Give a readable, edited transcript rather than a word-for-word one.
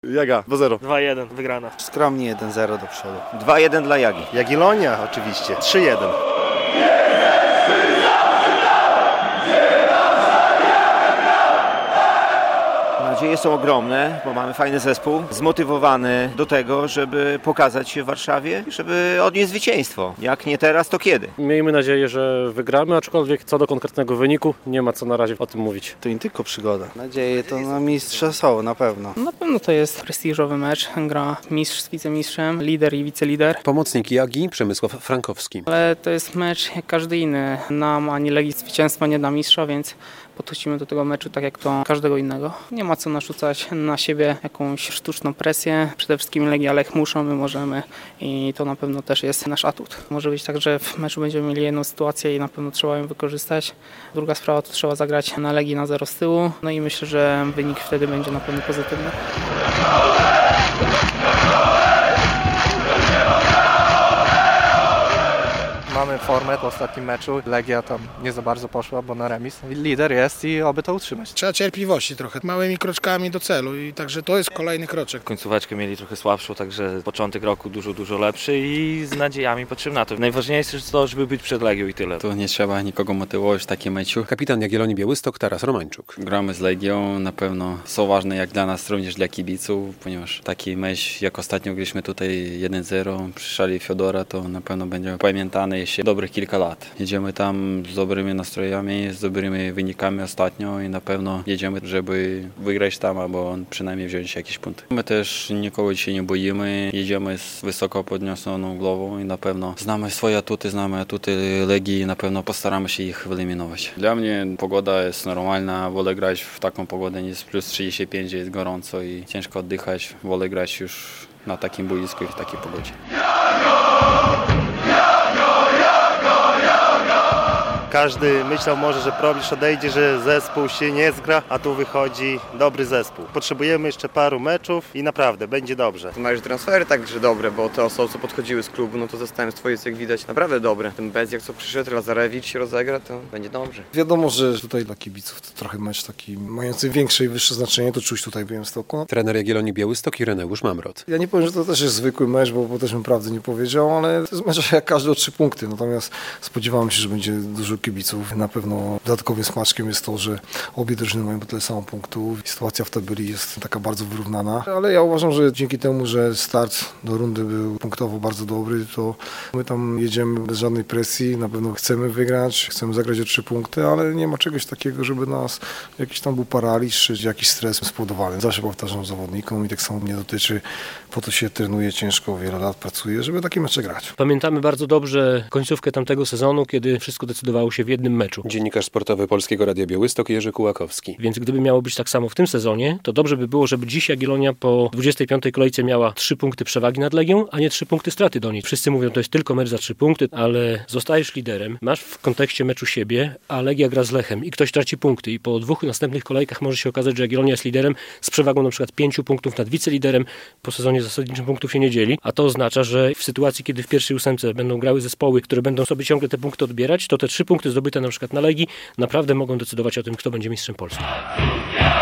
Jaga, 2-0. 2-1, wygrana. Skromnie 1-0 do przodu. 2-1 dla Jagi. Jagiellonia oczywiście, 3-1. Nadzieje są ogromne, bo mamy fajny zespół, zmotywowany do tego, żeby pokazać się w Warszawie, żeby odnieść zwycięstwo. Jak nie teraz, to kiedy? Miejmy nadzieję, że wygramy, aczkolwiek co do konkretnego wyniku nie ma co na razie o tym mówić. To nie tylko przygoda. Nadzieje to na mistrza są, na pewno. Na pewno to jest prestiżowy mecz. Gra mistrz z wicemistrzem, lider i wicelider. Pomocnik Jagi Przemysław Frankowski. Ale to jest mecz jak każdy inny. Nam ani Legii zwycięstwa nie da mistrza, więc podchodzimy do tego meczu tak jak to każdego innego. Nie ma co narzucać na siebie jakąś sztuczną presję. Przede wszystkim Legia Lech muszą, my możemy i to na pewno też jest nasz atut. Może być tak, że w meczu będziemy mieli jedną sytuację i na pewno trzeba ją wykorzystać. Druga sprawa to trzeba zagrać na Legii na 0 z tyłu. No i myślę, że wynik wtedy będzie na pewno pozytywny. Mamy formę po ostatnim meczu. Legia tam nie za bardzo poszła, bo na remis. Lider jest i oby to utrzymać. Trzeba cierpliwości trochę, małymi kroczkami do celu i także to jest kolejny kroczek. Końcóweczkę mieli trochę słabszą, także początek roku dużo lepszy i z nadziejami patrzymy na to. Najważniejsze jest to, żeby być przed Legią i tyle. Tu nie trzeba nikogo motywować w takim meczu. Kapitan Jagiellonii Białystok Taras Romańczuk. Gramy z Legią, na pewno są ważne jak dla nas, również dla kibiców, ponieważ taki mecz, jak ostatnio graliśmy tutaj 1-0 przy szali Fiodora, to na pewno będzie pamiętany jeszcze dobrych kilka lat. Jedziemy tam z dobrymi nastrojami, z dobrymi wynikami ostatnio i na pewno jedziemy, żeby wygrać tam albo przynajmniej wziąć jakiś punkt. My też nikogo dzisiaj nie boimy, jedziemy z wysoko podniesioną głową i na pewno znamy swoje atuty Legii i na pewno postaramy się ich wyeliminować. Dla mnie pogoda jest normalna, wolę grać w taką pogodę niż plus 35, gdzie jest gorąco i ciężko oddychać, wolę grać już na takim boisku i w takiej pogodzie. Każdy myślał może, że Probierz odejdzie, że zespół się nie zgra, a tu wychodzi dobry zespół. Potrzebujemy jeszcze paru meczów i naprawdę będzie dobrze. Masz transfery także dobre, bo te osoby, co podchodziły z klubu, no to zastępstwo jest, jak widać, naprawdę dobre. Ten Bezjak, co przyszedł, Lazarewicz się rozegra, to będzie dobrze. Wiadomo, że tutaj dla kibiców to trochę mecz taki mający większe i wyższe znaczenie, to czuć tutaj w Białymstoku. Trener Jagiellonii Białystok Ireneusz Mamrot. Ja nie powiem, że to też jest zwykły mecz, bo też bym prawdy nie powiedział, ale to jest mecz jak każdy o 3 punkty. Natomiast spodziewałem się, że będzie dużo kibiców. Na pewno dodatkowym smaczkiem jest to, że obie drużyny mają tyle samo punktów. Sytuacja w tabeli jest taka bardzo wyrównana, ale ja uważam, że dzięki temu, że start do rundy był punktowo bardzo dobry, to my tam jedziemy bez żadnej presji. Na pewno chcemy wygrać, chcemy zagrać o 3 punkty, ale nie ma czegoś takiego, żeby nas jakiś tam był paraliż czy jakiś stres spowodowany. Zawsze powtarzam zawodnikom i tak samo mnie dotyczy. Po to się trenuje ciężko, wiele lat pracuje, żeby takie mecze grać. Pamiętamy bardzo dobrze końcówkę tamtego sezonu, kiedy wszystko decydowało się w jednym meczu. Dziennikarz sportowy Polskiego Radia Białystok Jerzy Kułakowski. Więc gdyby miało być tak samo w tym sezonie, to dobrze by było, żeby dziś Jagiellonia po 25. kolejce miała 3 punkty przewagi nad Legią, a nie 3 punkty straty do niej. Wszyscy mówią, to jest tylko mecz za 3 punkty, ale zostajesz liderem, masz w kontekście meczu siebie, a Legia gra z Lechem i ktoś traci punkty i po 2 następnych kolejkach może się okazać, że Jagiellonia jest liderem z przewagą na przykład 5 punktów nad wiceliderem, po sezonie zasadniczym punktów się nie dzieli, a to oznacza, że w sytuacji, kiedy w pierwszej 8 będą grały zespoły, które będą sobie ciągle te punkty odbierać, to te 3 punkty zdobyte na przykład na Legii naprawdę mogą decydować o tym, kto będzie mistrzem Polski.